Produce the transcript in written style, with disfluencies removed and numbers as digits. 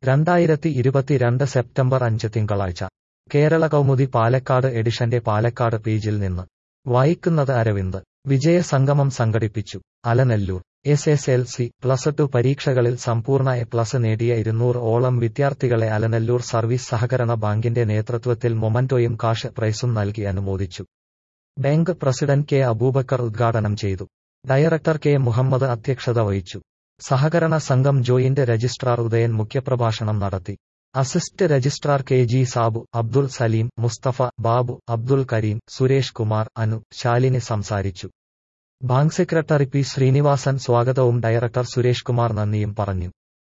2022 September 5 തിങ്കളാഴ്ച കേരള കൗമുദി പാലക്കാട് എഡിഷന്റെ പാലക്കാട് പേജിൽ നിന്ന് വായിക്കുന്നത് അരവിന്ദ്. വിജയ സംഗമം സംഘടിപ്പിച്ചു. അലനല്ലൂർ. SSLC+2 പരീക്ഷകളിൽ സമ്പൂർണ്ണ എ+ നേടിയ 200-ഓളം വിദ്യാർത്ഥികളെ അലനല്ലൂർ സർവീസ് സഹകരണ ബാങ്കിന്റെ നേതൃത്വത്തിൽ മൊമന്റോയും കാഷ് പ്രൈസും നൽകി അനുമോദിച്ചു. ബാങ്ക് പ്രസിഡന്റ് കെ അബൂബക്കർ ഉദ്ഘാടനം ചെയ്തു. ഡയറക്ടർ കെ മുഹമ്മദ് അധ്യക്ഷത വഹിച്ചു. സഹകരണ സംഘം ജോയിന്റ് രജിസ്ട്രാർ ഉദയൻ മുഖ്യപ്രഭാഷണം നടത്തി. Assist registrar K G Sabu, Abdul Salim, Mustafa, Babu, Abdul Karim, Suresh Kumar, Anu, Shalini സംസാരിച്ചു. ബാങ്ക് സെക്രട്ടറി പി ശ്രീനിവാസൻ സ്വാഗതവും ഡയറക്ടർ സുരേഷ് കുമാർ നന്ദിയും പറഞ്ഞു.